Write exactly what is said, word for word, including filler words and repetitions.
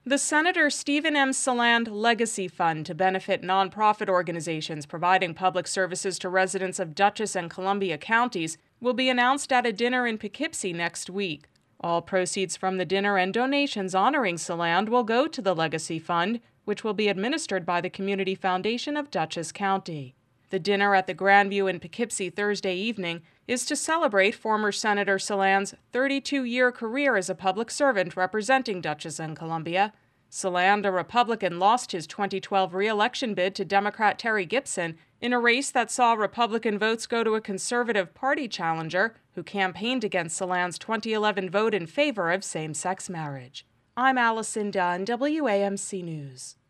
The Senator Stephen M. Saland Legacy Fund to benefit nonprofit organizations providing public services to residents of Dutchess and Columbia counties will be announced at a dinner in Poughkeepsie next week. All proceeds from the dinner and donations honoring Saland will go to the Legacy Fund, which will be administered by the Community Foundation of Dutchess County. The dinner at the Grandview in Poughkeepsie Thursday evening is to celebrate former Senator Saland's thirty-two-year career as a public servant representing Dutchess and Columbia. Saland, a Republican, lost his twenty twelve re-election bid to Democrat Terry Gibson in a race that saw Republican votes go to a conservative party challenger who campaigned against Saland's twenty eleven vote in favor of same-sex marriage. I'm Allison Dunn, W A M C News.